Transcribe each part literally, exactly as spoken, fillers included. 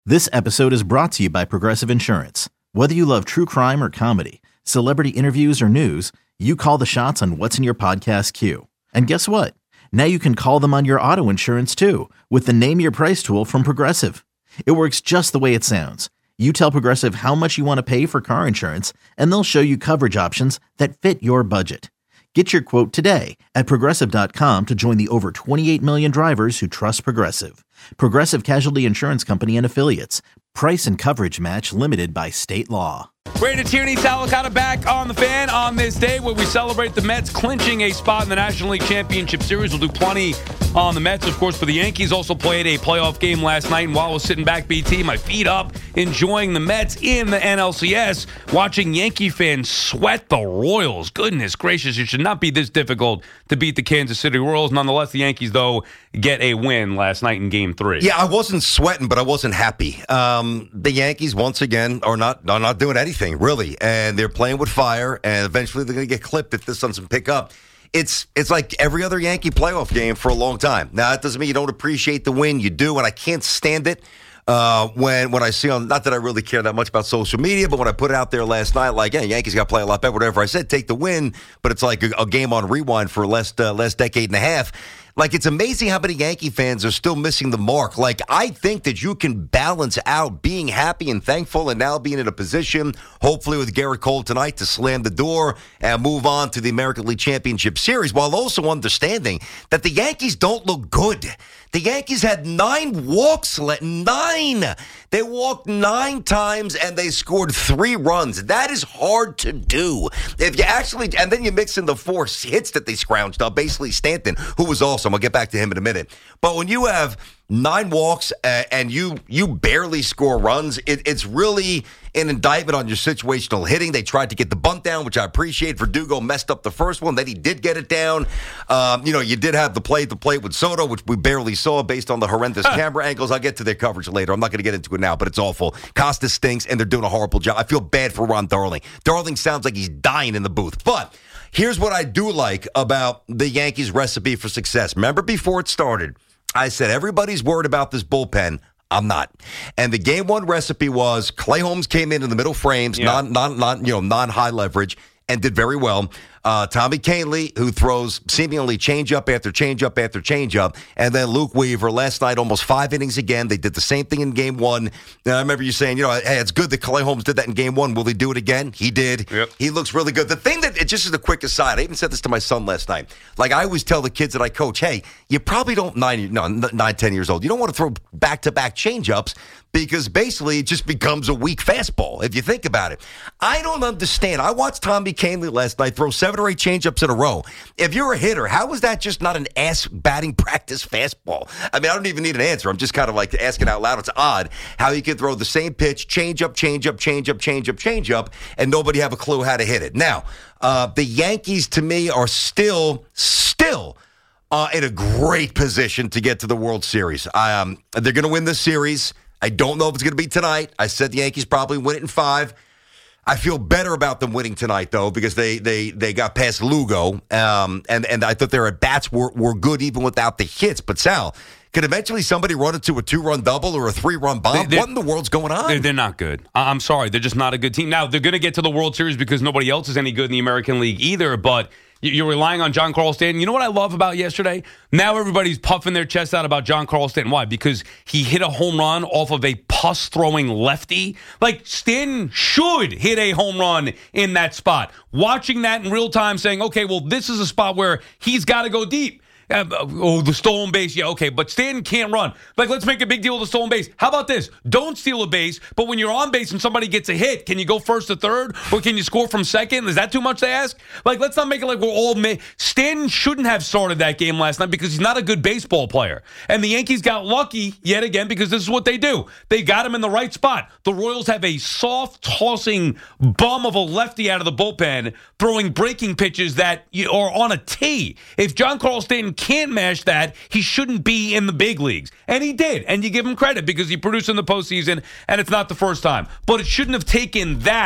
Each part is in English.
This episode is brought to you by Progressive Insurance. Whether you love true crime or comedy, celebrity interviews or news, you call the shots on what's in your podcast queue. And guess what? Now you can call them on your auto insurance too with the Name Your Price tool from Progressive. It works just the way it sounds. You tell Progressive how much you want to pay for car insurance, and they'll show you coverage options that fit your budget. Get your quote today at Progressive dot com to join the over twenty-eight million drivers who trust Progressive. Progressive Casualty Insurance Company and Affiliates. Price and coverage match limited by state law. Brandon Tierney, Sal Licata back on the Fan on this day where we celebrate the Mets clinching a spot in the National League Championship Series. We'll do plenty on the Mets, of course, but the Yankees also played a playoff game last night. And while I was sitting back, B T, my feet up, enjoying the Mets in the N L C S, watching Yankee fans sweat the Royals. Goodness gracious, it should not be this difficult to beat the Kansas City Royals. Nonetheless, the Yankees, though, get a win last night in Game Three. Yeah, I wasn't sweating, but I wasn't happy. Um, the Yankees, once again, are not are not doing anything, really. And they're playing with fire, and eventually they're going to get clipped if this doesn't pick up. It's it's like every other Yankee playoff game for a long time. Now, that doesn't mean you don't appreciate the win. You do, and I can't stand it uh, when when I see on, not that I really care that much about social media, but when I put it out there last night, like, yeah, Yankees got to play a lot better, whatever I said, take the win, but it's like a, a game on rewind for last, uh, last decade and a half. Like, it's amazing how many Yankee fans are still missing the mark. Like, I think that you can balance out being happy and thankful and now being in a position, hopefully with Garrett Cole tonight, to slam the door and move on to the American League Championship Series, while also understanding that the Yankees don't look good. The Yankees had nine walks, nine. They walked nine times and they scored three runs. That is hard to do. If you actually, and then you mix in the four hits that they scrounged up, basically Stanton, who was awesome. I'll get back to him in a minute. But when you have nine walks uh, and you you barely score runs, it, it's really an indictment on your situational hitting. They tried to get the bunt down, which I appreciate. Verdugo messed up the first one. Then he did get it down. Um, you know, you did have the play the play with Soto, which we barely saw based on the horrendous camera angles. I'll get to their coverage later. I'm not going to get into it now, but it's awful. Costa stinks, and they're doing a horrible job. I feel bad for Ron Darling. Darling sounds like he's dying in the booth. But here's what I do like about the Yankees' recipe for success. Remember before it started, I said everybody's worried about this bullpen. I'm not. And the game one recipe was Clay Holmes came in in the middle frames, yeah. non, non, non, you know, non-high leverage, and did very well. Uh, Tommy Kahnle, who throws seemingly change-up after change-up after change-up, and then Luke Weaver last night, almost five innings again. They did the same thing in game one. And I remember you saying, you know, hey, it's good that Clay Holmes did that in game one. Will he do it again? He did. Yep. He looks really good. The thing that, it just is a quick aside, I even said this to my son last night. Like, I always tell the kids that I coach, hey, you probably don't, nine, no, nine, ten years old, you don't want to throw back-to-back change-ups, because basically it just becomes a weak fastball, if you think about it. I don't understand. I watched Tommy Kahnle last night throw seven or eight changeups in a row. If you're a hitter, how is that just not an ass batting practice fastball? I mean, I don't even need an answer. I'm just kind of like asking out loud. It's odd how you can throw the same pitch, changeup, changeup, changeup, changeup, changeup, and nobody have a clue how to hit it. Now, uh, the Yankees, to me, are still, still, uh, in a great position to get to the World Series. Um, they're going to win this series. I don't know if it's going to be tonight. I said the Yankees probably win it in five. I feel better about them winning tonight, though, because they they they got past Lugo, um, and, and I thought their at-bats were, were good even without the hits. But, Sal, could eventually somebody run into a two-run double or a three-run bomb? They're, what in the world's going on? They're, they're not good. I'm sorry. They're just not a good team. Now, they're going to get to the World Series because nobody else is any good in the American League either, but you're relying on Giancarlo Stanton. You know what I love about yesterday? Now everybody's puffing their chest out about Giancarlo Stanton. Why? Because he hit a home run off of a pus-throwing lefty. Like, Stanton should hit a home run in that spot. Watching that in real time, saying, okay, well, this is a spot where he's got to go deep. Uh, oh, the stolen base. Yeah, okay. But Stanton can't run. Like, let's make a big deal of the stolen base. How about this? Don't steal a base, but when you're on base and somebody gets a hit, can you go first to third? Or can you score from second? Is that too much to ask? Like, let's not make it like we're all... Ma- Stanton shouldn't have started that game last night because he's not a good baseball player. And the Yankees got lucky yet again because this is what they do. They got him in the right spot. The Royals have a soft, tossing bum of a lefty out of the bullpen throwing breaking pitches that are on a tee. If Giancarlo Stanton can't mash that, he shouldn't be in the big leagues. And he did. And you give him credit because he produced in the postseason, and it's not the first time. But it shouldn't have taken that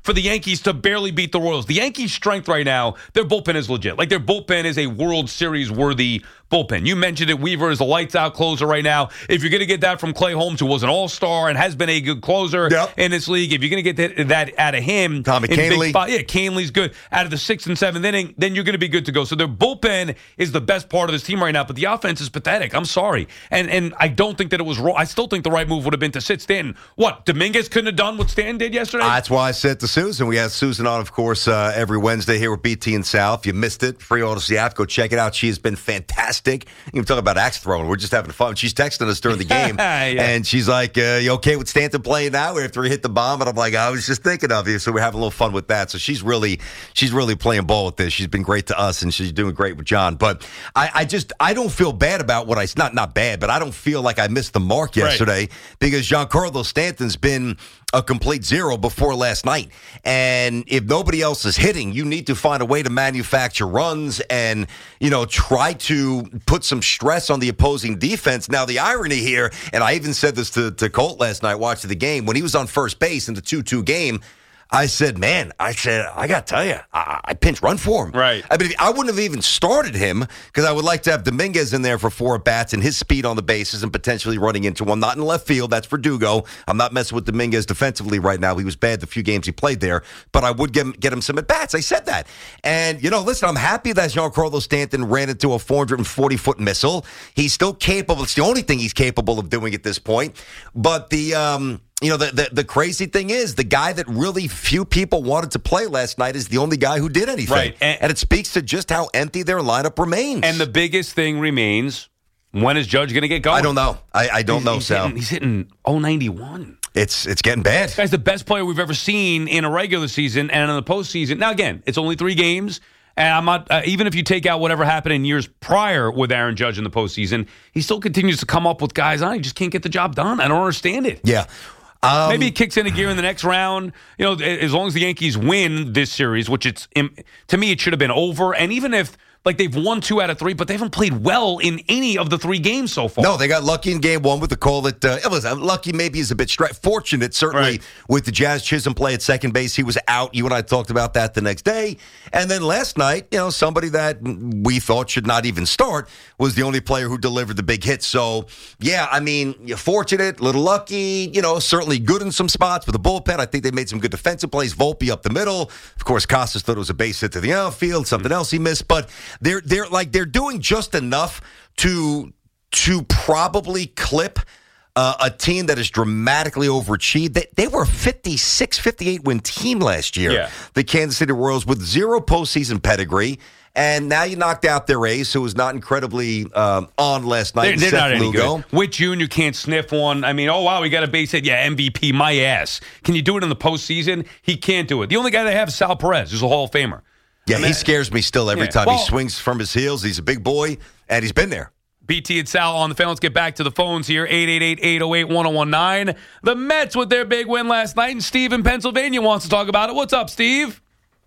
for the Yankees to barely beat the Royals. The Yankees' strength right now, their bullpen is legit. Like, their bullpen is a World Series-worthy bullpen. You mentioned it. Weaver is a lights-out closer right now. If you're going to get that from Clay Holmes, who was an all-star and has been a good closer yep. in this league, if you're going to get that, that out of him, Tommy Kahnle, five, yeah, Kahnle's good. Out of the sixth and seventh inning, then you're going to be good to go. So their bullpen is the best part of this team right now, but the offense is pathetic. I'm sorry, and and I don't think that it was wrong. I still think the right move would have been to sit Stanton. What, Dominguez couldn't have done what Stanton did yesterday? Uh, that's why I said to Susan. We have Susan on, of course, uh, every Wednesday here with B T and Sal. If you missed it, free Odyssey app, go check it out. She has been fantastic. You can talk about axe throwing. We're just having fun. She's texting us during the game, yeah. and she's like, uh, you okay with Stanton playing now after he hit the bomb? And I'm like, I was just thinking of you. So we're having a little fun with that. So she's really she's really playing ball with this. She's been great to us, and she's doing great with John. But I, I just, I don't feel bad about what I, not not bad, but I don't feel like I missed the mark yesterday right. because Giancarlo Stanton's been a complete zero before last night. And if nobody else is hitting, you need to find a way to manufacture runs and, you know, try to put some stress on the opposing defense. Now, the irony here, and I even said this to, to Colt last night watching the game, when he was on first base in the two two game, I said, man, I said, I got to tell you, I, I pinch run for him. Right. I mean, I wouldn't have even started him because I would like to have Dominguez in there for four at-bats and his speed on the bases and potentially running into one. Not in left field. That's Verdugo. I'm not messing with Dominguez defensively right now. He was bad the few games he played there, but I would get him, get him some at-bats. I said that. And, you know, listen, I'm happy that Giancarlo Stanton ran into a four hundred forty-foot missile. He's still capable. It's the only thing he's capable of doing at this point. But the... um You know, the, the the crazy thing is the guy that really few people wanted to play last night is the only guy who did anything. Right. And, and it speaks to just how empty their lineup remains. And the biggest thing remains, when is Judge going to get going? I don't know. I, I don't he's, know, he's Sal. Hitting, he's hitting oh ninety-one. It's it's getting bad. This guy's the best player we've ever seen in a regular season and in the postseason. Now, again, it's only three games. And I'm not, uh, even if you take out whatever happened in years prior with Aaron Judge in the postseason, he still continues to come up with guys on. He just can't get the job done. I don't understand it. Yeah. Um, Maybe he kicks into gear in the next round. You know, as long as the Yankees win this series, which it's to me it should have been over. And even if like they've won two out of three, but they haven't played well in any of the three games so far. No, they got lucky in game one with the call that uh, it was uh, lucky. Maybe is a bit stretch. Fortunate, certainly, right. with the Jazz Chisholm play at second base. He was out. You and I talked about that the next day. And then last night, you know, somebody that we thought should not even start was the only player who delivered the big hit. So, yeah, I mean, you're fortunate, little lucky. You know, certainly good in some spots with the bullpen. I think they made some good defensive plays. Volpe up the middle. Of course, Costas thought it was a base hit to the outfield. Something else he missed, but they're they're like they're doing just enough to to probably clip uh, a team that is dramatically overachieved. They, they were a fifty-six, fifty-eight win team last year. Yeah. The Kansas City Royals with zero postseason pedigree. And now you knocked out their ace, who was not incredibly um, on last night. They're, they're not any Lugo. good. Whit Junior can't sniff one. I mean, oh, wow, we got a base hit. Yeah, M V P, my ass. Can you do it in the postseason? He can't do it. The only guy they have is Sal Perez, who's a Hall of Famer. Yeah, I mean, he scares me still every yeah. time well, he swings from his heels. He's a big boy, and he's been there. B T and Sal on the phone. Let's get back to the phones here. eight eight eight, eight oh eight, one oh one nine. The Mets with their big win last night, and Steve in Pennsylvania wants to talk about it. What's up, Steve?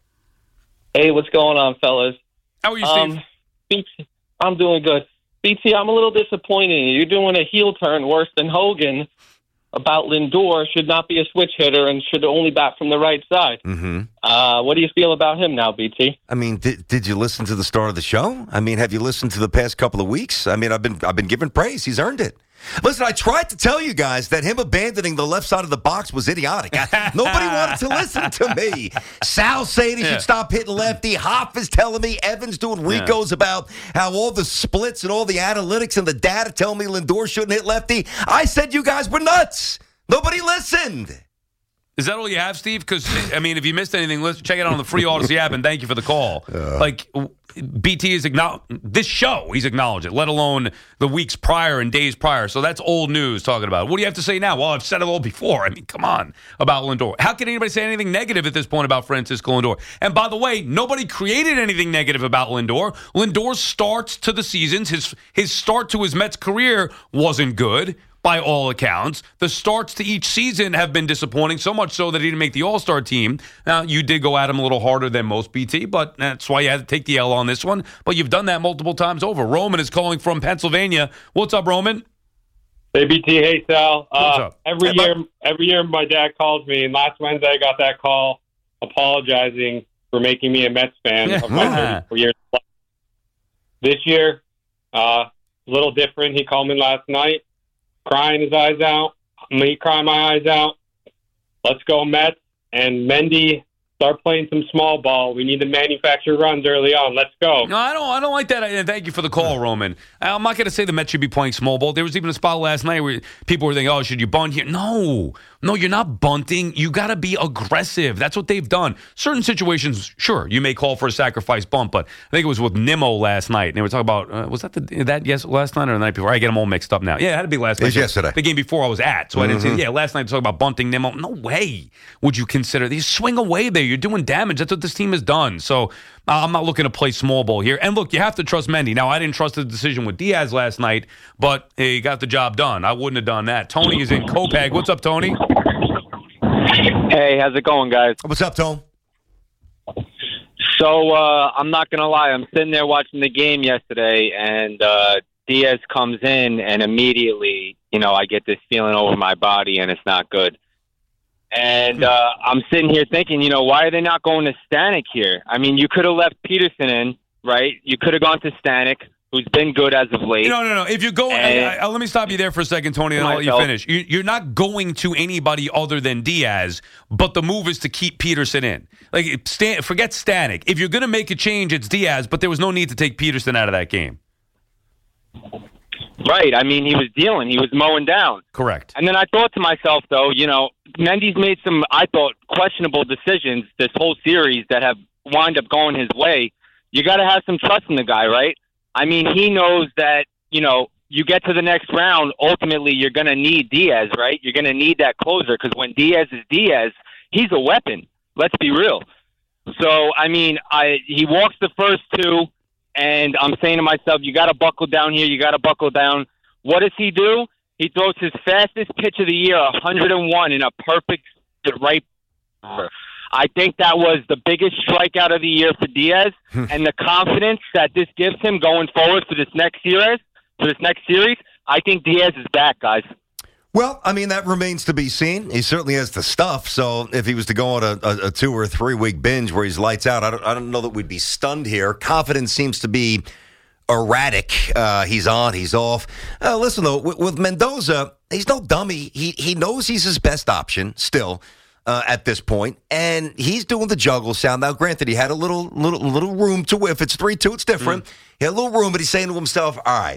Hey, what's going on, fellas? How are you, Steve? Um, B T, I'm doing good. B T, I'm a little disappointed. You're doing a heel turn worse than Hogan about Lindor. Should not be a switch hitter and should only bat from the right side. Mm-hmm. Uh, what do you feel about him now, B T? I mean, did, did you listen to the start of the show? I mean, have you listened to the past couple of weeks? I mean, I've been I've been giving praise. He's earned it. Listen, I tried to tell you guys that him abandoning the left side of the box was idiotic. I, nobody wanted to listen to me. Sal saying he yeah. should stop hitting lefty. Hoff is telling me. Evans doing Ricos yeah. about how all the splits and all the analytics and the data tell me Lindor shouldn't hit lefty. I said you guys were nuts. Nobody listened. Is that all you have, Steve? Because, I mean, if you missed anything, let's check it out on the free Odyssey app, and thank you for the call. Uh, like, B T is acknowledged, this show, he's acknowledged it, let alone the weeks prior and days prior. So that's old news talking about it. What do you have to say now? Well, I've said it all before. I mean, come on, about Lindor. How can anybody say anything negative at this point about Francisco Lindor? And by the way, nobody created anything negative about Lindor. Lindor's starts to the seasons, his his start to his Mets career wasn't good. By all accounts, the starts to each season have been disappointing, so much so that he didn't make the All-Star team. Now, you did go at him a little harder than most, B T, but that's why you had to take the L on this one. But you've done that multiple times over. Roman is calling from Pennsylvania. What's up, Roman? Hey, B T. Hey, Sal. What's uh, up? Every hey, year, every year, my dad calls me, and last Wednesday I got that call. apologizing for making me a Mets fan of my thirty-four years. This year, uh, a little different. He called me last night, crying his eyes out. Me crying my eyes out. Let's go Mets. And Mendy, start playing some small ball. We need to manufacture runs early on. Let's go. No, I don't. I don't like that. And thank you for the call, Roman. I'm not going to say the Mets should be playing small ball. There was even a spot last night where people were thinking, "Oh, should you bunt here?" No, no, you're not bunting. You got to be aggressive. That's what they've done. Certain situations, sure, you may call for a sacrifice bunt, but I think it was with Nimmo last night, and they were talking about uh, was that the that yes last night or the night before? I get them all mixed up now. Yeah, it had to be last night. It was yesterday. The game before I was at, so mm-hmm. I didn't see. Yeah, last night talking about bunting Nimmo. No way would you consider these swing away there. You're doing damage. That's what this team has done. So uh, I'm not looking to play small ball here. And look, you have to trust Mendy. Now, I didn't trust the decision with Diaz last night, but he got the job done. I wouldn't have done that. Tony is in Copag. What's up, Tony? Hey, how's it going, guys? What's up, Tom? So uh, I'm not going to lie. I'm sitting there watching the game yesterday, and uh, Diaz comes in, and immediately, you know, I get this feeling over my body, and it's not good. And uh, I'm sitting here thinking, you know, why are they not going to Stanek here? I mean, you could have left Peterson in, right? You could have gone to Stanek, who's been good as of late. No, no, no. If you go, And- I, I, let me stop you there for a second, Tony, and I'll let you Myself. finish. You, you're not going to anybody other than Diaz, but the move is to keep Peterson in. Like, Stan, forget Stanek. If you're going to make a change, it's Diaz, but there was no need to take Peterson out of that game. Right. I mean, he was dealing. He was mowing down. Correct. And then I thought to myself, though, you know, Mendy's made some, I thought, questionable decisions this whole series that have wound up going his way. You got to have some trust in the guy, right? I mean, he knows that, you know, you get to the next round, ultimately you're going to need Diaz, right? You're going to need that closer because when Diaz is Diaz, he's a weapon. Let's be real. So, I mean, I he walks the first two, and I'm saying to myself, you got to buckle down here. You got to buckle down. What does he do? He throws his fastest pitch of the year, one hundred one, in a perfect right. I think that was the biggest strikeout of the year for Diaz, and the confidence that this gives him going forward for this next series. For this next series, I think Diaz is back, guys. Well, I mean, that remains to be seen. He certainly has the stuff. So if he was to go on a, a, a two or three week binge where he's lights out, I don't, I don't know that we'd be stunned here. Confidence seems to be erratic. Uh, he's on, he's off. Uh, listen, though, with, with Mendoza, he's no dummy. He he knows he's his best option still uh, at this point, and he's doing the juggle sound. Now, granted, he had a little little little room to. If it's three two, it's different. Mm. He had a little room, but he's saying to himself, "All right,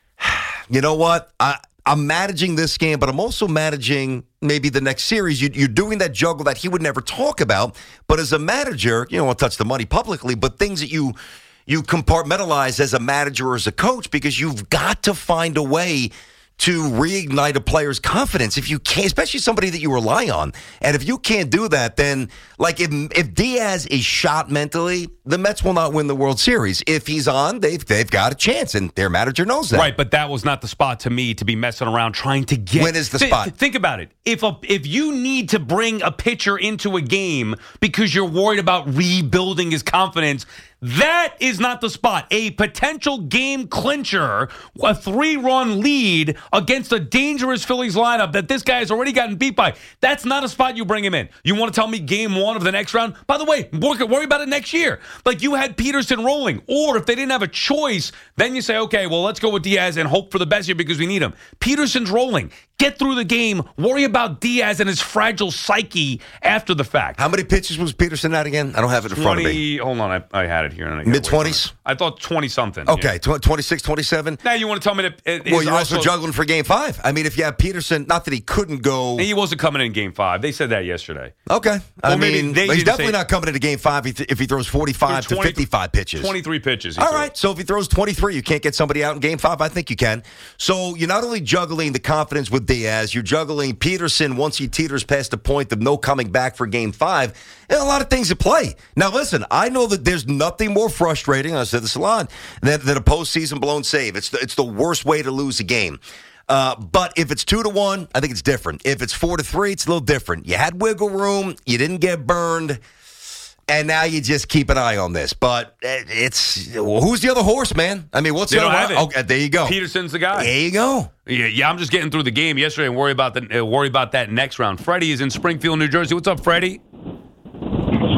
you know what? I." I'm managing this game, but I'm also managing maybe the next series. You, you're doing that juggle that he would never talk about. But as a manager, you don't want to touch the money publicly, but things that you you compartmentalize as a manager or as a coach, because you've got to find a way to reignite a player's confidence. If you can't, especially somebody that you rely on. And if you can't do that, then like if if Diaz is shot mentally, the Mets will not win the World Series. If he's on, they've they've got a chance, and their manager knows that. Right, but that was not the spot to me to be messing around trying to get. When is the Th- spot? th- think about it. If a, if you need to bring a pitcher into a game because you're worried about rebuilding his confidence, that is not the spot. A potential game clincher, a three-run lead against a dangerous Phillies lineup that this guy has already gotten beat by. That's not a spot you bring him in. You want to tell me game one of the next round? By the way, worry about it next year. Like you had Peterson rolling. Or if they didn't have a choice, then you say, okay, well, let's go with Diaz and hope for the best here because we need him. Peterson's rolling. Get through the game. Worry about Diaz and his fragile psyche after the fact. How many pitches was Peterson at again? I don't have it in front of me. Hold on, I, I had it here. Mid-twenties? I thought twenty-something. Okay, Yeah. twenty-six, twenty-seven? Now you want to tell me that... It, Well, you're also, also juggling for game five. I mean, if you have Peterson, not that he couldn't go... He wasn't coming in game five. They said that yesterday. Okay. I Well, maybe mean, they he's didn't definitely say- not coming into game five if if he throws forty-five to twenty fifty-five pitches. twenty-three pitches. he All threw. right, so if he throws twenty-three, you can't get somebody out in game five? I think you can. So you're not only juggling the confidence with Diaz, you're juggling Peterson once he teeters past the point of no coming back for game five. And a lot of things at play. Now, listen, I know that there's nothing more frustrating, I said this a lot, than, than a postseason blown save. It's the, it's the worst way to lose a game. Uh, but if it's two to one, I think it's different. If it's four to three, it's a little different. You had wiggle room, you didn't get burned, and now you just keep an eye on this. But it's who's the other horse, man? I mean, what's They the don't other? have it. Okay, there you go. Peterson's the guy. There you go. Yeah, yeah, I'm just getting through the game yesterday and worry about the uh, worry about that next round. Freddie is in Springfield, New Jersey. What's up, Freddie?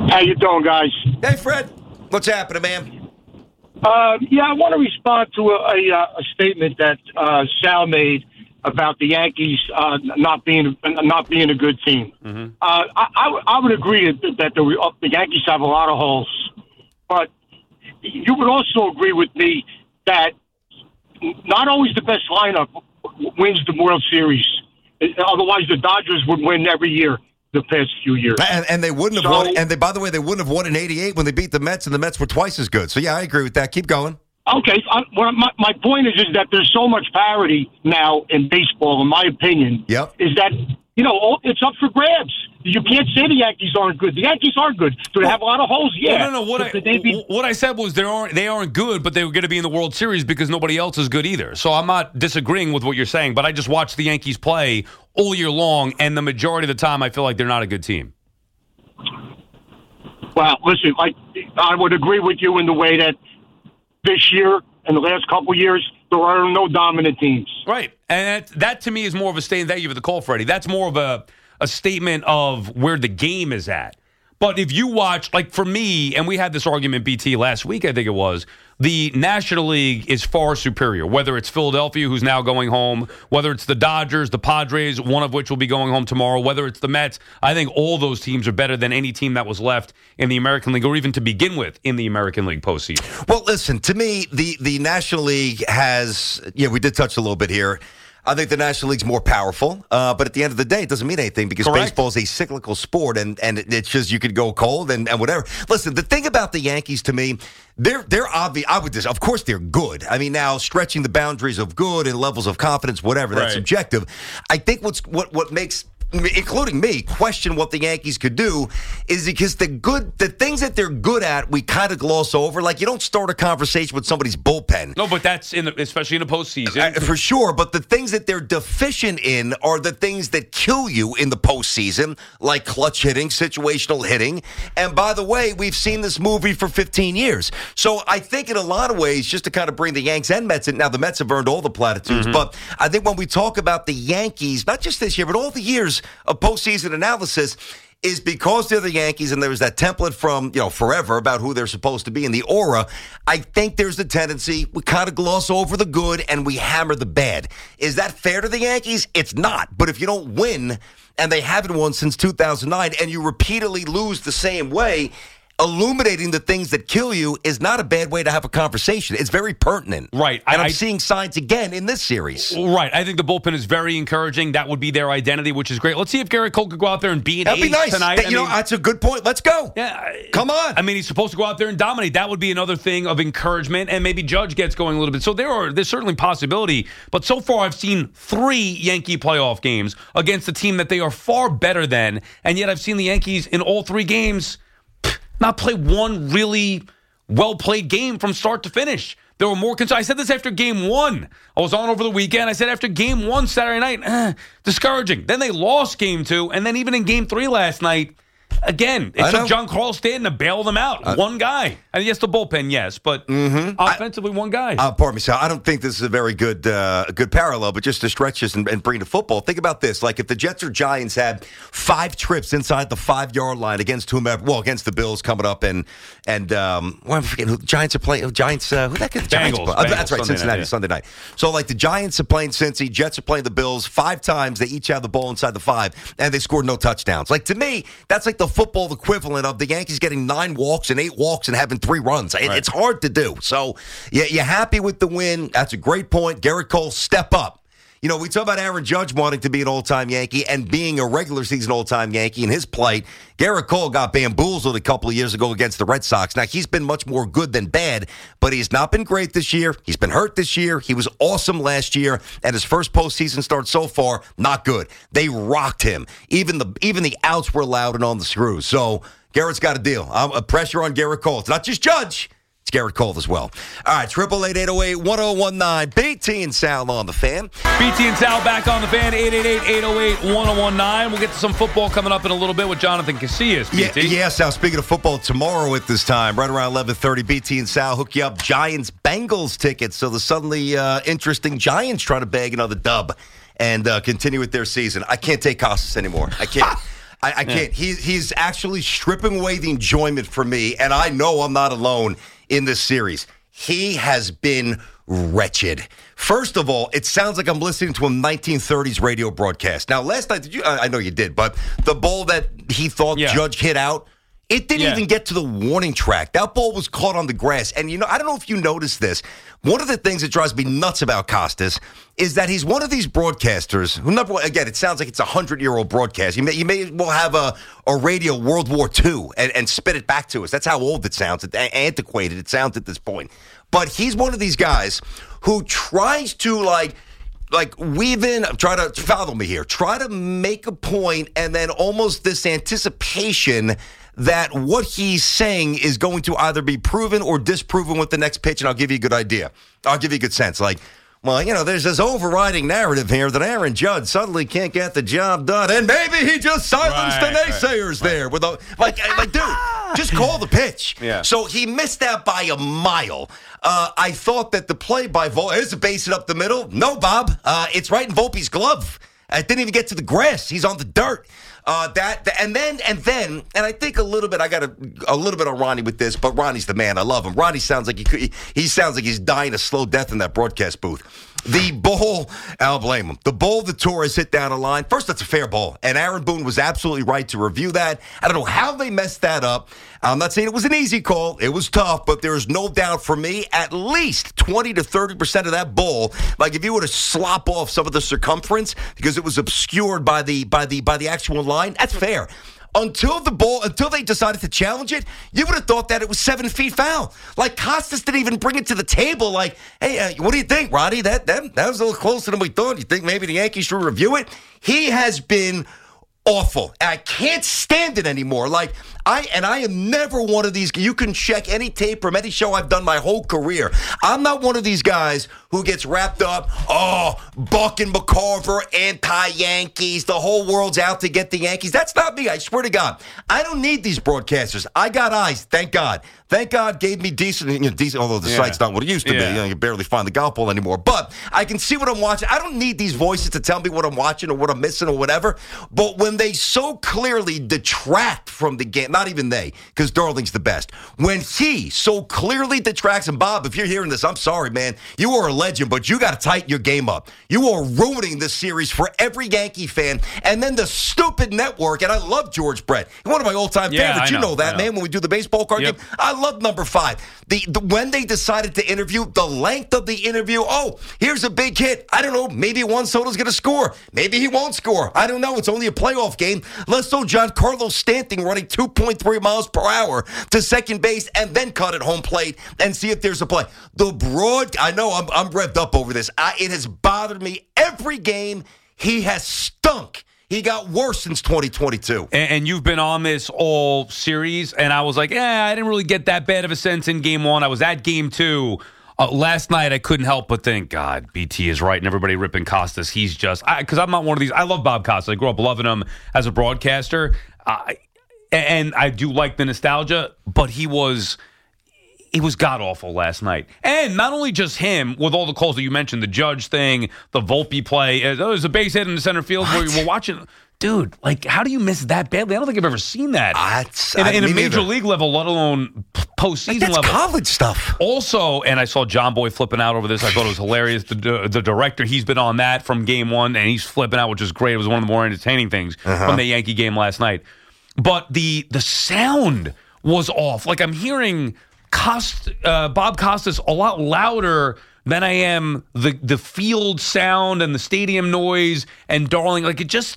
How you doing, guys? Hey, Fred. What's happening, man? Uh, yeah, I want to respond to a, a, a statement that uh, Sal made about the Yankees uh, not being not being a good team. Mm-hmm. Uh, I, I, I would agree that, that the, the Yankees have a lot of holes, but you would also agree with me that not always the best lineup wins the World Series. Otherwise, the Dodgers would win every year the past few years. And, and they wouldn't have so, won. And they, by the way, they wouldn't have won in eighty-eight when they beat the Mets, and the Mets were twice as good. So, yeah, I agree with that. Keep going. Okay. I, well, my, my point is, is that there's so much parity now in baseball, in my opinion, yep. is that, you know, it's up for grabs. You can't say the Yankees aren't good. The Yankees are good. Do they have a lot of holes? Yeah. No, no, no. What, I, be- what I said was they aren't, they aren't good, but they were going to be in the World Series because nobody else is good either. So I'm not disagreeing with what you're saying, but I just watched the Yankees play all year long, and the majority of the time I feel like they're not a good team. Well, listen, I, I would agree with you in the way that this year and the last couple years, there are no dominant teams. Right. And that, that to me is more of a statement. Thank you for the call, Freddie. That's more of a, a statement of where the game is at. But if you watch, like for me, and we had this argument, B T, last week, I think it was, the National League is far superior, whether it's Philadelphia, who's now going home, whether it's the Dodgers, the Padres, one of which will be going home tomorrow, whether it's the Mets. I think all those teams are better than any team that was left in the American League, or even to begin with in the American League postseason. Well, listen, to me, the, the National League has, yeah, we did touch a little bit here. I think the National League's more powerful, uh, but at the end of the day, it doesn't mean anything because Correct. baseball is a cyclical sport, and, and it's just you could go cold and, and whatever. Listen, the thing about the Yankees to me, they're they're obvious. I would just, of course, they're good. I mean, now stretching the boundaries of good and levels of confidence, whatever, that's right. subjective. I think what's what what makes, including me, question what the Yankees could do is because the good, the things that they're good at, we kind of gloss over. Like you don't start a conversation with somebody's bullpen. No, but that's in the, especially in the postseason. Uh, for sure, but the things that they're deficient in are the things that kill you in the postseason, like clutch hitting, situational hitting. And by the way, we've seen this movie for fifteen years. So I think in a lot of ways, just to kind of bring the Yanks and Mets in, now the Mets have earned all the platitudes, mm-hmm. but I think when we talk about the Yankees, not just this year, but all the years of postseason analysis, is because they're the Yankees and there's that template from, you know, forever about who they're supposed to be in the aura. I think there's the tendency we kind of gloss over the good and we hammer the bad. Is that fair to the Yankees? It's not. But if you don't win, and they haven't won since two thousand nine, and you repeatedly lose the same way, illuminating the things that kill you is not a bad way to have a conversation. It's very pertinent. Right. And I, I'm I, seeing signs again in this series. Right. I think the bullpen is very encouraging. That would be their identity, which is great. Let's see if Garrett Cole could go out there and be an That'd ace be nice. tonight. That, I you mean, know, that's a good point. Let's go. Yeah. Come on. I mean, he's supposed to go out there and dominate. That would be another thing of encouragement, and maybe Judge gets going a little bit. So there are there's certainly possibility. But so far, I've seen three Yankee playoff games against a team that they are far better than, and yet I've seen the Yankees in all three games not play one really well-played game from start to finish. There were more concerns. I said this after game one. I was on over the weekend. I said after game one Saturday night, eh, discouraging. Then they lost game two, and then even in game three last night, again, it took John Carl Stanton to bail them out. Uh, one guy. And yes, the bullpen, yes, but mm-hmm. offensively, I, one guy. Uh, pardon me, Sal. I don't think this is a very good uh, good parallel, but just to stretch this and, and bring to football, think about this. Like if the Jets or Giants had five trips inside the five-yard line against whomever, well, against the Bills coming up, and, and um, well, I'm forgetting who the Giants are playing. Giants, uh, who that get the Giants? Bengals, play? Bengals, Uh, that's right, Sunday Cincinnati, night, yeah. Sunday night. So like the Giants are playing Cincy, Jets are playing the Bills five times. They each have the ball inside the five, and they scored no touchdowns. Like to me, that's like the football equivalent of the Yankees getting nine walks and eight walks and having three runs. It, right. It's hard to do. So, yeah, you're happy with the win. That's a great point. Garrett Cole, step up. You know, we talk about Aaron Judge wanting to be an all-time Yankee and being a regular season all-time Yankee in his plight. Garrett Cole got bamboozled a couple of years ago against the Red Sox. Now, he's been much more good than bad, but he's not been great this year. He's been hurt this year. He was awesome last year, and his first postseason start so far, not good. They rocked him. Even the even the outs were loud and on the screws. So, Garrett's got a deal. Um, a pressure on Garrett Cole. It's not just Judge. It's Garrett Cole as well. All right, triple eight eight oh eight one oh one nine. B T and Sal on the Fan. B T and Sal back on the Fan. eight eight eight, eight oh eight, one oh one nine. We'll get to some football coming up in a little bit with Jonathan Casillas. B T. Yeah, yeah, Sal. Speaking of football, tomorrow at this time, right around eleven thirty, B T and Sal hook you up Giants-Bengals tickets. So the suddenly uh, interesting Giants trying to bag another dub and uh, continue with their season. I can't take Costas anymore. I can't. I, I can't. He, he's actually stripping away the enjoyment for me, and I know I'm not alone in this series. He has been wretched. First of all, it sounds like I'm listening to a nineteen thirties radio broadcast. Now, last night, did you? I know you did, but the ball that he thought yeah. Judge hit out, it didn't yeah. even get to the warning track. That ball was caught on the grass. And, you know, I don't know if you noticed this. One of the things that drives me nuts about Costas is that he's one of these broadcasters who, number one, again, it sounds like it's a hundred-year-old broadcast. You may, you may well have a, a radio World War Two and, and spit it back to us. That's how old it sounds, antiquated it sounds at this point. But he's one of these guys who tries to, like, like weave in, try to follow me here, try to make a point and then almost this anticipation that what he's saying is going to either be proven or disproven with the next pitch, and I'll give you a good idea. I'll give you a good sense. Like, well, you know, there's this overriding narrative here that Aaron Judge suddenly can't get the job done, and maybe he just silenced right, the naysayers right, there right. with a like, like, dude, just call the pitch. Yeah. So he missed that by a mile. Uh, I thought that the play by Volpe is a base it up the middle. No, Bob, uh, it's right in Volpe's glove. It didn't even get to the grass. He's on the dirt. Uh, that and then and then and I think a little bit. I got a, a little bit on Ronnie with this, but Ronnie's the man. I love him. Ronnie sounds like he could, he, he sounds like he's dying a slow death in that broadcast booth. The ball, I'll blame him. The ball that Torres hit down the line. First, that's a fair ball, and Aaron Boone was absolutely right to review that. I don't know how they messed that up. I'm not saying it was an easy call. It was tough, but there is no doubt for me, at least twenty to thirty percent of that ball, like if you were to slop off some of the circumference because it was obscured by the by the by the actual line, that's fair. Until the ball, until they decided to challenge it, you would have thought that it was seven feet foul. Like Costas didn't even bring it to the table. Like, hey, uh, what do you think, Roddy? That, that that was a little closer than we thought. You think maybe the Yankees should review it? He has been awful. I can't stand it anymore. Like, I and I am never one of these. You can check any tape from any show I've done my whole career. I'm not one of these guys who gets wrapped up, oh, Buck and McCarver, anti-Yankees, the whole world's out to get the Yankees. That's not me, I swear to God. I don't need these broadcasters. I got eyes, thank God. Thank God gave me decent, you know, decent although the yeah. site's not what it used to yeah. be. You know, you barely find the golf ball anymore. But I can see what I'm watching. I don't need these voices to tell me what I'm watching or what I'm missing or whatever. But when they so clearly detract from the game, not even they, because Darling's the best. When he so clearly detracts, and Bob, if you're hearing this, I'm sorry, man. You are a legend, but you got to tighten your game up. You are ruining this series for every Yankee fan. And then the stupid network, and I love George Brett. One of my all-time yeah, favorites. I You know, know that, I know. man, when we do the baseball card yep. game. I love number five. The, the When they decided to interview, the length of the interview, oh, here's a big hit. I don't know, maybe Juan Soto's going to score. Maybe he won't score. I don't know. It's only a playoff game. Let's know Giancarlo Stanton running two point three miles per hour to second base and then cut at home plate and see if there's a play. The broad, I know I'm, I'm revved up over this. I, it has bothered me every game. He has stunk. He got worse since twenty twenty-two. And, and you've been on this all series, and I was like, eh, I didn't really get that bad of a sense in game one. I was at game two. Uh, last night, I couldn't help but think, God, B T is right, and everybody ripping Costas. He's just, because I'm not one of these. I love Bob Costas. I grew up loving him as a broadcaster. I And I do like the nostalgia, but he was he was god-awful last night. And not only just him, with all the calls that you mentioned, the Judge thing, the Volpe play, uh, there's a base hit in the center field what? where we're watching. Dude, like, how do you miss that badly? I don't think I've ever seen that That's, in, I, in a major neither. league level, let alone postseason like that's level. College stuff. Also, and I saw John Boy flipping out over this. I thought it was hilarious. The, the director, he's been on that from game one, and he's flipping out, which is great. It was one of the more entertaining things uh-huh. from the Yankee game last night. But the the sound was off. Like, I'm hearing Cost, uh, Bob Costas a lot louder than I am the the field sound and the stadium noise and Darling. Like, it just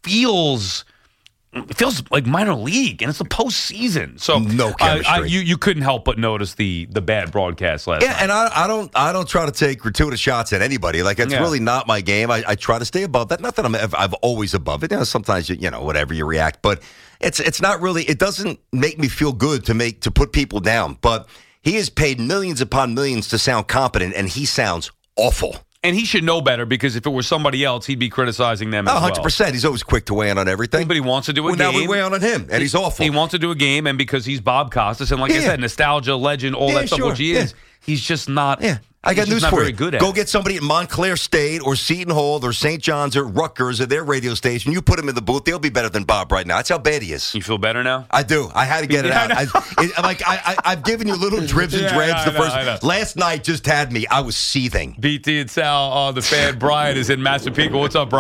feels it feels like minor league, and it's the postseason. So no chemistry. I, I, you you couldn't help but notice the the bad broadcast last yeah, night. and I, I don't I don't try to take gratuitous shots at anybody. Like, it's yeah. really not my game. I, I try to stay above that. Not that I'm I've always above it. You know, sometimes you, you know whatever you react, but it's it's not really. It doesn't make me feel good to make to put people down. But he has paid millions upon millions to sound competent, and he sounds awful. And he should know better, because if it were somebody else, he'd be criticizing them as oh, well. one hundred percent. He's always quick to weigh in on everything. But he wants to do a well, game. Now we weigh in on him, and he, he's awful. He wants to do a game, and because he's Bob Costas, and like yeah. I said, nostalgia, legend, all yeah, that stuff, sure. which he yeah. is, he's just not. Yeah. I got He's news just not for very you. good at Go it. get somebody at Montclair State or Seton Hall or Saint John's or Rutgers or their radio station. You put them in the booth, they'll be better than Bob right now. That's how bad he is. You feel better now? I do. I had to get it Yeah, out. I, it, I'm like I, I, I've given you little dribs and Yeah, drabs. I the know, first I know. last night just had me. I was seething. B T and Sal, uh, the fan Brian is in Massapequa. What's up,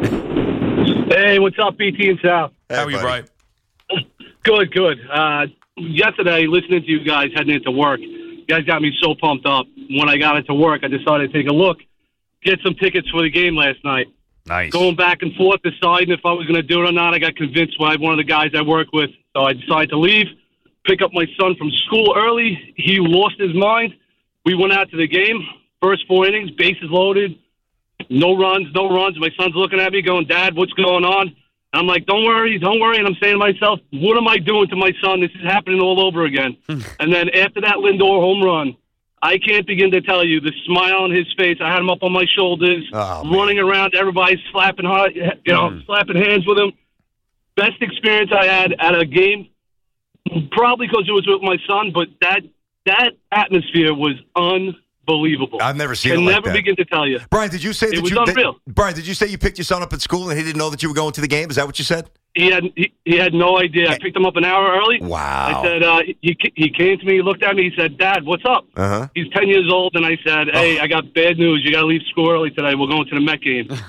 Brian? Hey, what's up, B T and Sal? How are you, buddy. Brian? Good, good. Uh, yesterday, listening to you guys heading into work, you guys got me so pumped up. When I got into work, I decided to take a look, get some tickets for the game last night. Nice. Going back and forth, deciding if I was going to do it or not. I got convinced by one of the guys I work with, so I decided to leave, pick up my son from school early. He lost his mind. We went out to the game. First four innings, bases loaded, no runs, no runs. My son's looking at me going, Dad, what's going on? I'm like, don't worry, don't worry. And I'm saying to myself, what am I doing to my son? This is happening all over again. And then after that Lindor home run, I can't begin to tell you the smile on his face. I had him up on my shoulders, Oh, running around, everybody slapping, hard, you know, Mm. slapping hands with him. Best experience I had at a game, probably because it was with my son, but that that atmosphere was unbelievable. I've never seen Can it like never that. begin to tell you. Brian, did you say It that was you that- unreal. Brian, did you say you picked your son up at school and he didn't know that you were going to the game? Is that what you said? He had he, he had no idea. I picked him up an hour early. Wow. I said uh, he he came to me, he looked at me, he said, "Dad, what's up?" Uh-huh. He's ten years old, and I said, "Hey, I got bad news. You got to leave school early today. We're going to the Met game." He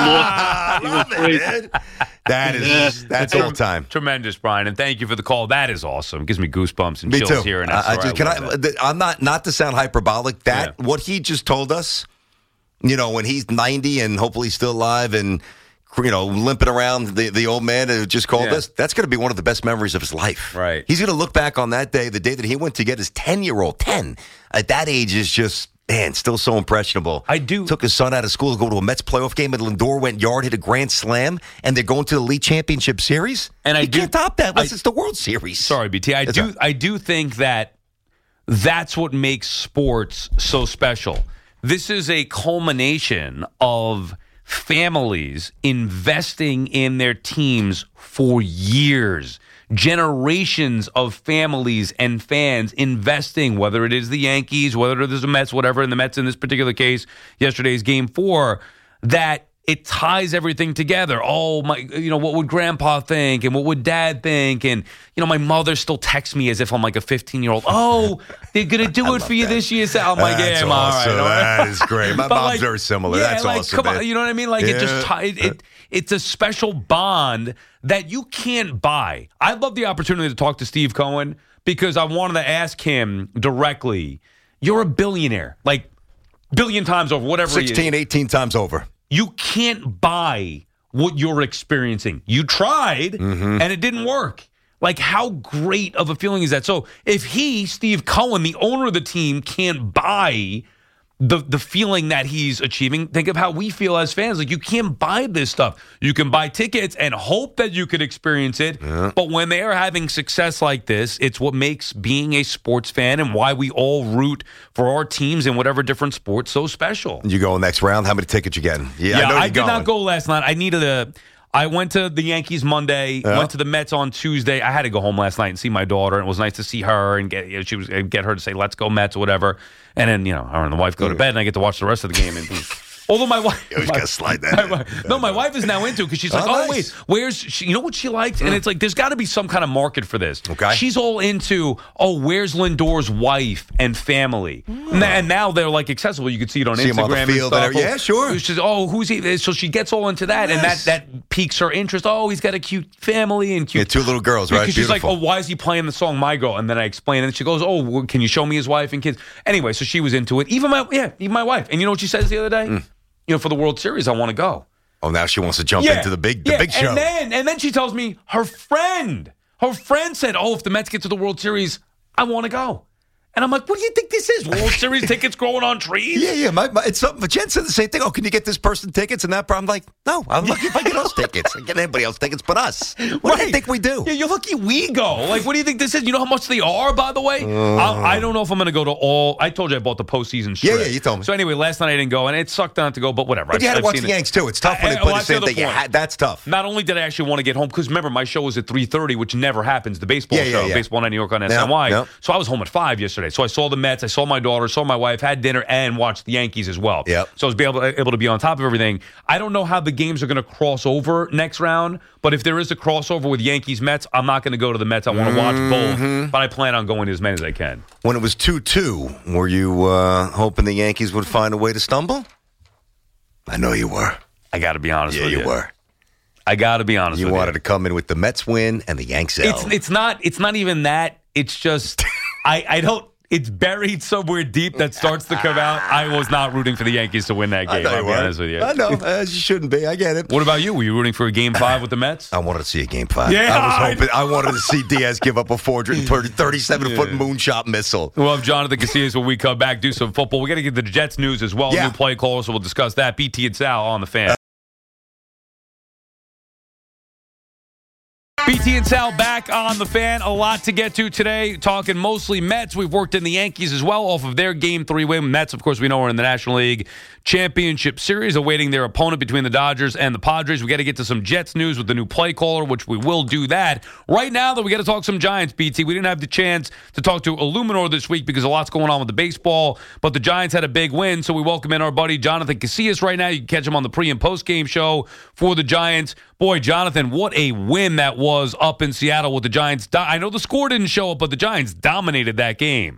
Ah, lost. He was love it, crazy. man. That is Yeah. that's all time. Tremendous, Brian, and thank you for the call. That is awesome. Gives me goosebumps and Me chills too. here. And I, that's I where just, can love I? that. th- I'm not not to sound hyperbolic. That Yeah. what he just told us. You know, when he's ninety and hopefully still alive and you know limping around, the the old man who just called Yeah. us. That's going to be one of the best memories of his life. Right. He's going to look back on that day, the day that he went to get his ten year old. Ten at that age is just. Man, still so impressionable. I do- Took his son out of school to go to a Mets playoff game, and Lindor went yard, hit a grand slam, and they're going to the League Championship Series. And I you do- can't top that unless I- it's the World Series. Sorry, B T. I It's do. a- I do think that that's what makes sports so special. This is a culmination of families investing in their teams for years. Generations of families and fans investing, whether it is the Yankees, whether it is the Mets, whatever, in the Mets in this particular case, yesterday's game four, that it ties everything together. Oh, my, you know, what would grandpa think and what would dad think? And, you know, my mother still texts me as if I'm like a fifteen-year-old. Oh, they're going to do it for you that. this year. So I'm like, That's yeah, I'm all awesome. right. all right. That is great. My But, mom's like, very similar. Yeah, That's like, awesome. Come on, man. you know what I mean? Like, it just Yeah. ties, it, it's a special bond that you can't buy. I'd love the opportunity to talk to Steve Cohen because I wanted to ask him directly, you're a billionaire, like billion times over, whatever he is. sixteen, eighteen times over. You can't buy what you're experiencing. You tried, Mm-hmm. and it didn't work. Like, how great of a feeling is that? So if he, Steve Cohen, the owner of the team, can't buy the the feeling that he's achieving, think of how we feel as fans. Like, you can't buy this stuff. You can buy tickets and hope that you could experience it. But when they are having success like this, it's what makes being a sports fan and why we all root for our teams in whatever different sports so special. You going next round? How many tickets you getting? Yeah, Yeah, I know I, you're did going. not go last night. I needed a. I went to the Yankees Monday. Yeah. Went to the Mets on Tuesday. I had to go home last night and see my daughter, and it was nice to see her and get you know, she was get her to say "Let's go Mets" or whatever. And then you know her and the wife go to bed, and I get to watch the rest of the game. And although my wife, You always my- gotta slide that my in. wife- no, my wife is now into it because she's like, Oh, "Oh, nice. wait, where's she, you know what she likes?" And it's like there's got to be some kind of market for this. Okay. She's all into, "Oh, where's Lindor's wife and family?" And th- And now they're like accessible. You can see it on See 'em Instagram on the and field stuff. and every- yeah, sure. She's, oh, who's he? So she gets all into that, Nice. and that that piques her interest. Oh, he's got a cute family and cute. Yeah, two little girls, right? Because she's like, Beautiful. oh, why is he playing the song "My Girl"? And then I explain, it, and she goes, oh, well, can you show me his wife and kids? Anyway, so she was into it. Even my yeah, even my wife. And you know what she says the other day? Mm. You know, for the World Series, I want to go. Oh, now she wants to jump into the big, the yeah. big show. And then and then she tells me her friend, her friend said, oh, if the Mets get to the World Series, I want to go. And I'm like, what do you think this is? World Series tickets growing on trees? yeah, yeah. My, my, it's something. But Jen said the same thing. Oh, can you get this person tickets and that? I'm like, no. I'm lucky if I get us tickets. I get anybody else tickets but us. What do you Right. think we do? Yeah, you're lucky we go. Like, what do you think this is? You know how much they are, by the way? I, I don't know if I'm going to go to all. I told you I bought the postseason strip. Yeah, yeah, you told me. So anyway, last night I didn't go, and it sucked not to go, but whatever. But you I've- had to I've watch seen the it. Yanks too. It's tough when I- they I- play well, the same that's the thing. You point. had, that's tough. Not only did I actually want to get home, because remember, my show was at three thirty, which never happens, the baseball Yeah, yeah, show, yeah. Baseball Night in New York on Yeah, S N Y. yeah. So I was home at five yesterday. yesterday. So I saw the Mets, I saw my daughter, saw my wife, had dinner, and watched the Yankees as well. Yep. So I was be able, able to be on top of everything. I don't know how the games are going to cross over next round, but if there is a crossover with Yankees-Mets, I'm not going to go to the Mets. I want to watch Mm-hmm. both, but I plan on going to as many as I can. When it was two two, were you uh, hoping the Yankees would find a way to stumble? I know you were. I got to be honest Yeah, with you. you were. I got to be honest You with you. wanted to come in with the Mets win and the Yanks L. It's it's not it's not even that. It's just I, I don't. It's buried somewhere deep that starts to come out. I was not rooting for the Yankees to win that I game. know you I'll be weren't. honest with you. I know, as you shouldn't be. I get it. What about you? Were you rooting for a game five with the Mets? I wanted to see a game five. Yeah, I was I- hoping. I wanted to see Diaz give up a four hundred thirty-seven foot moonshot missile. We'll have Jonathan Casillas when we come back, do some football. We got to get the Jets news as well. Yeah. New play caller, so we'll discuss that. B T and Sal on the Fan. B T and Sal back on the Fan. A lot to get to today. Talking mostly Mets. We've worked in the Yankees as well off of their game three win. Mets, of course, we know are in the National League Championship Series, awaiting their opponent between the Dodgers and the Padres. We got to get to some Jets news with the new play caller, which we will do that. Right now, though, we got to talk some Giants, B T. We didn't have the chance to talk to Illuminor this week because a lot's going on with the baseball, but the Giants had a big win, so we welcome in our buddy Jonathan Casillas right now. You can catch him on the pre- and post-game show for the Giants. Boy, Jonathan, what a win that was up in Seattle with the Giants. I know the score didn't show up, but the Giants dominated that game.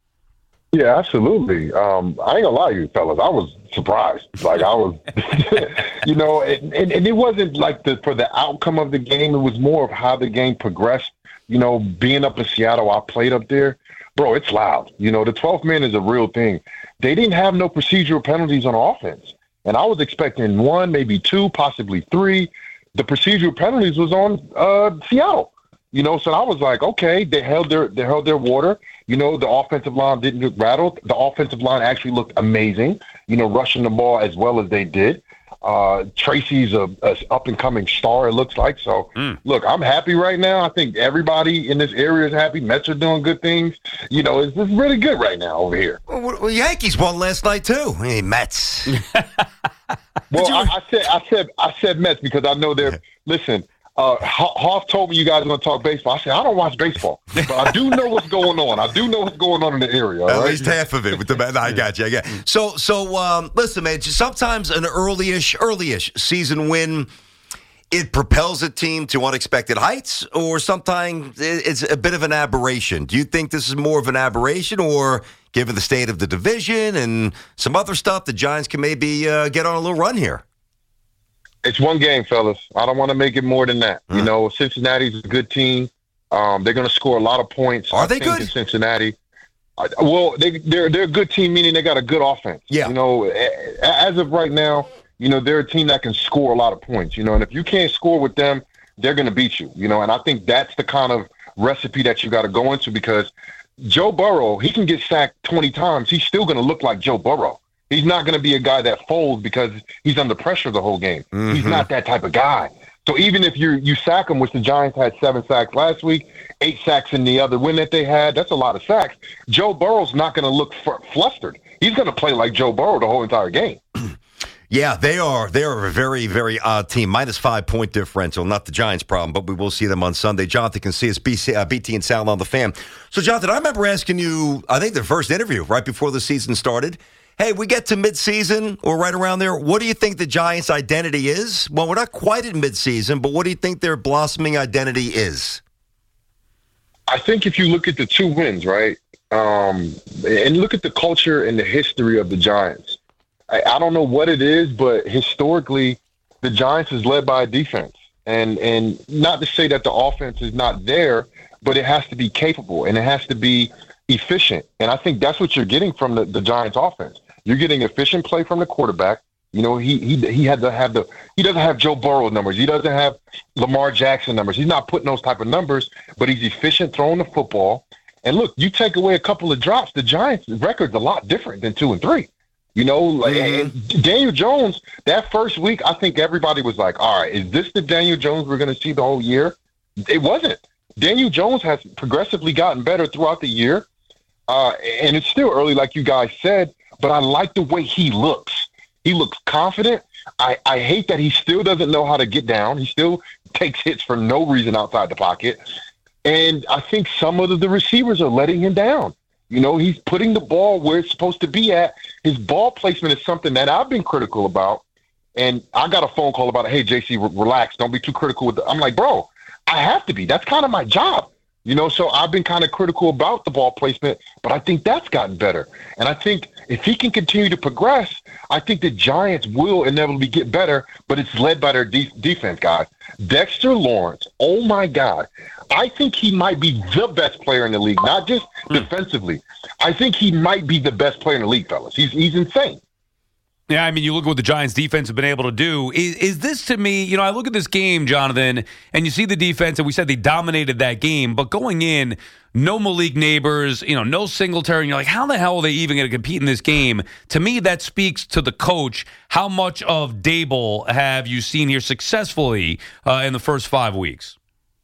Yeah, absolutely. Um, I ain't gonna lie to you, fellas. I was surprised. Like I was, you know, and, and, and it wasn't like the for the outcome of the game. It was more of how the game progressed. You know, being up in Seattle, I played up there, bro. It's loud. You know, the twelfth man is a real thing. They didn't have no procedural penalties on offense, and I was expecting one, maybe two, possibly three. The procedural penalties was on uh, Seattle. You know, so I was like, okay, they held their they held their water. You know, the offensive line didn't get rattled. The offensive line actually looked amazing, you know, rushing the ball as well as they did. Uh, Tracy's a, a up-and-coming star, it looks like. So, mm. look, I'm happy right now. I think everybody in this area is happy. Mets are doing good things. You know, it's, it's really good right now over here. Well, well, Yankees won last night, too. Hey, Mets. Well, I, I said I said, I said Mets because I know they're – listen – Uh, Hoff told me you guys are going to talk baseball. I said, I don't watch baseball, but I do know what's going on. I do know what's going on in the area. At right? least half of it with the I got you. I got you. So, so um, listen, man. Sometimes an early-ish, early-ish season win, it propels a team to unexpected heights, or sometimes it's a bit of an aberration. Do you think this is more of an aberration, or given the state of the division and some other stuff, the Giants can maybe uh, get on a little run here? It's one game, fellas. I don't want to make it more than that. Mm. You know, Cincinnati's a good team. Um, they're going to score a lot of points. Are I they think good? In Cincinnati. I, well, they, they're they're a good team, meaning they got a good offense. Yeah. You know, as of right now, you know, they're a team that can score a lot of points. You know, and if you can't score with them, they're going to beat you. You know, and I think that's the kind of recipe that you got to go into, because Joe Burrow, he can get sacked twenty times. He's still going to look like Joe Burrow. He's not going to be a guy that folds because he's under pressure the whole game. Mm-hmm. He's not that type of guy. So even if you you sack him, which the Giants had seven sacks last week, eight sacks in the other win that they had, that's a lot of sacks. Joe Burrow's not going to look f- flustered. He's going to play like Joe Burrow the whole entire game. Yeah, they are. They are a very, very odd team. Minus five point differential. Not the Giants' problem, but we will see them on Sunday. Jonathan can see us, B C, uh, B T and Sal on the Fan. So, Jonathan, I remember asking you, I think the first interview right before the season started, hey, we get to midseason or right around there. What do you think the Giants' identity is? Well, we're not quite at midseason, but what do you think their blossoming identity is? I think if you look at the two wins, right, um, and look at the culture and the history of the Giants, I, I don't know what it is, but historically, the Giants is led by a defense. And, and not to say that the offense is not there, but it has to be capable and it has to be efficient. And I think that's what you're getting from the, the Giants offense. You're getting efficient play from the quarterback. You know, he he he had to have the he doesn't have Joe Burrow numbers. He doesn't have Lamar Jackson numbers. He's not putting those type of numbers, but he's efficient throwing the football. And look, you take away a couple of drops, the Giants' record's a lot different than two and three. You know, like mm-hmm. and Daniel Jones, that first week, I think everybody was like, all right, is this the Daniel Jones we're going to see the whole year? It wasn't. Daniel Jones has progressively gotten better throughout the year. Uh, and it's still early, like you guys said, but I like the way he looks. He looks confident. I, I hate that he still doesn't know how to get down. He still takes hits for no reason outside the pocket. And I think some of the, the receivers are letting him down. You know, he's putting the ball where it's supposed to be at. His ball placement is something that I've been critical about. And I got a phone call about it. Hey, J C, re- relax. Don't be too critical with it. I'm like, bro, I have to be. That's kind of my job. You know, so I've been kind of critical about the ball placement, but I think that's gotten better. And I think if he can continue to progress, I think the Giants will inevitably get better, but it's led by their de- defense, guys. Dexter Lawrence, oh, my God. I think he might be the best player in the league, not just defensively. I think he might be the best player in the league, fellas. He's he's insane. Yeah, I mean, you look at what the Giants' defense have been able to do. Is, is this, to me, you know, I look at this game, Jonathan, and you see the defense, and we said they dominated that game, but going in, no Malik Neighbors, you know, no Singletary, and you're like, how the hell are they even going to compete in this game? To me, that speaks to the coach. How much of Dable have you seen here successfully uh, in the first five weeks?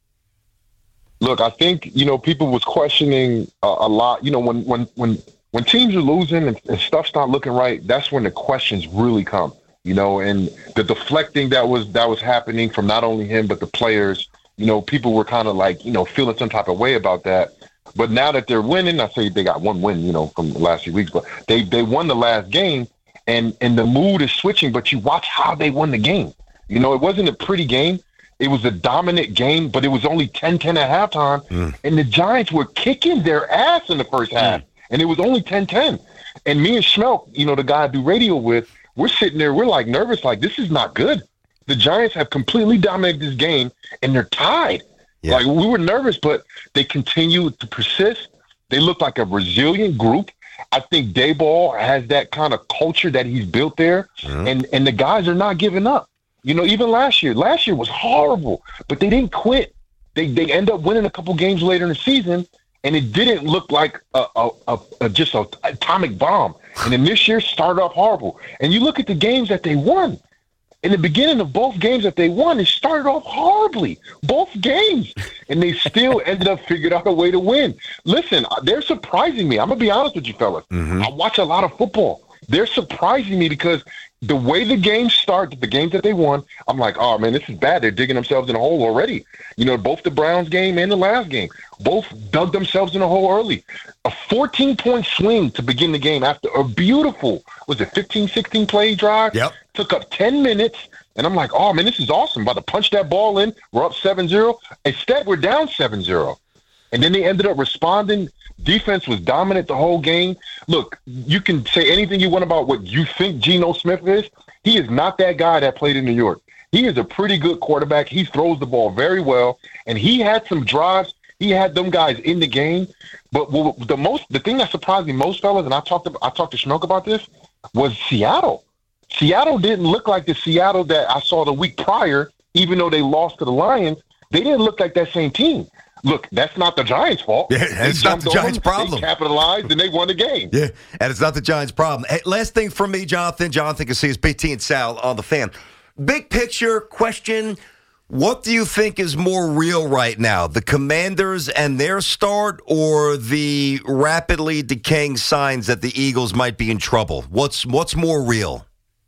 Look, I think, you know, people was questioning uh, a lot, you know, when when when – When teams are losing and, and stuff's not looking right, that's when the questions really come, you know, and the deflecting that was that was happening from not only him but the players, you know, people were kind of like, you know, feeling some type of way about that. But now that they're winning, I say they got one win, you know, from the last few weeks, but they they won the last game, and, and the mood is switching, but you watch how they won the game. You know, it wasn't a pretty game. It was a dominant game, but it was only ten ten at halftime, mm. and the Giants were kicking their ass in the first half. Mm. And it was only ten ten. And me and Schmelk, you know, the guy I do radio with, we're sitting there, we're like nervous, like this is not good. The Giants have completely dominated this game, and they're tied. Yeah. Like we were nervous, but they continue to persist. They look like a resilient group. I think Daboll has that kind of culture that he's built there, mm-hmm. and, and the guys are not giving up. You know, even last year, last year was horrible, but they didn't quit. They they end up winning a couple games later in the season, and it didn't look like a, a, a, a just an atomic bomb. And then this year started off horrible. And you look at the games that they won. In the beginning of both games that they won, it started off horribly. Both games. And they still ended up figuring out a way to win. Listen, they're surprising me. I'm going to be honest with you, fellas. Mm-hmm. I watch a lot of football. They're surprising me because the way the games start, the games that they won, I'm like, oh, man, this is bad. They're digging themselves in a hole already. You know, both the Browns game and the last game, both dug themselves in a hole early. A fourteen-point swing to begin the game after a beautiful, was it fifteen, sixteen play drive? Yep. Took up ten minutes. And I'm like, oh, man, this is awesome. About to punch that ball in. We're up seven zero. Instead, we're down seven zero. And then they ended up responding. Defense was dominant the whole game. Look, you can say anything you want about what you think Geno Smith is. He is not that guy that played in New York. He is a pretty good quarterback. He throws the ball very well. And he had some drives. He had them guys in the game. But the most, the thing that surprised me most, fellas, and I talked to, I talked to Schnook about this, was Seattle. Seattle didn't look like the Seattle that I saw the week prior, even though they lost to the Lions. They didn't look like that same team. Look, that's not the Giants' fault. Yeah, it's not the Giants' problem. They capitalized and they won the game. Yeah, and it's not the Giants' problem. Hey, last thing from me, Jonathan. Jonathan can see his Big T and Sal on the Fan. Big picture question, what do you think is more real right now, the Commanders and their start or the rapidly decaying signs that the Eagles might be in trouble? What's what's more real?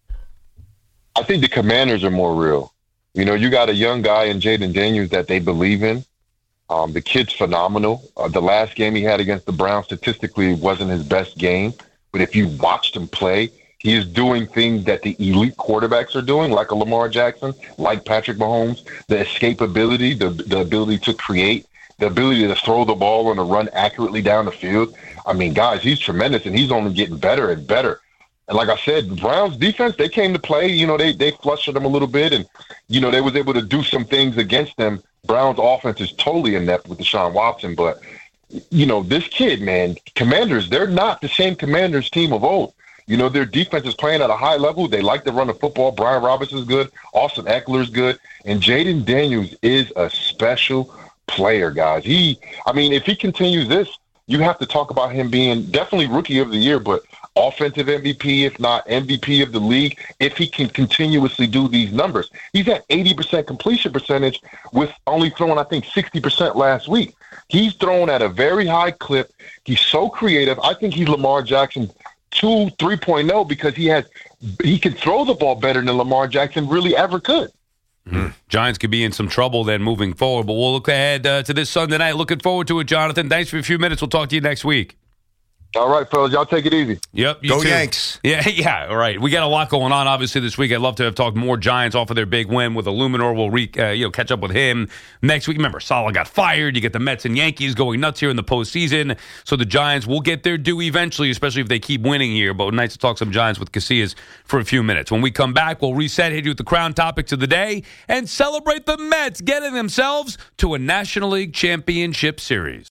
I think the Commanders are more real. You know, you got a young guy in Jaden Daniels that they believe in. Um, the kid's phenomenal. Uh, the last game he had against the Browns statistically wasn't his best game, but if you watched him play, he is doing things that the elite quarterbacks are doing, like a Lamar Jackson, like Patrick Mahomes, the escapability, the, the ability to create, the ability to throw the ball and to run accurately down the field. I mean, guys, he's tremendous, and he's only getting better and better. And like I said, the Browns defense, they came to play. You know, they they flushed them a little bit, and, you know, they was able to do some things against them. Browns offense is totally inept with Deshaun Watson, but, you know, this kid, man, Commanders, they're not the same Commanders team of old. You know, their defense is playing at a high level. They like to run the football. Brian Robinson's good. Austin Eckler's good. And Jaden Daniels is a special player, guys. He, I mean, if he continues this, you have to talk about him being definitely Rookie of the Year, but offensive M V P, if not M V P of the league, if he can continuously do these numbers. He's at eighty percent completion percentage with only throwing, I think, sixty percent last week. He's thrown at a very high clip. He's so creative. I think he's Lamar Jackson two, three point oh because he has he can throw the ball better than Lamar Jackson really ever could. Mm-hmm. Giants could be in some trouble then moving forward, but we'll look ahead uh, to this Sunday night. Looking forward to it, Jonathan. Thanks for a few minutes. We'll talk to you next week. All right, fellas, y'all take it easy. Yep. You Go too. Yanks. Yeah, yeah, all right. We got a lot going on, obviously, this week. I'd love to have talked more Giants off of their big win with Illuminor. We'll re, uh, you know, catch up with him next week. Remember, Saleh got fired. You get the Mets and Yankees going nuts here in the postseason. So the Giants will get their due eventually, especially if they keep winning here. But nice to talk some Giants with Casillas for a few minutes. When we come back, we'll reset, hit you with the crown topics of the day, and celebrate the Mets getting themselves to a National League Championship Series.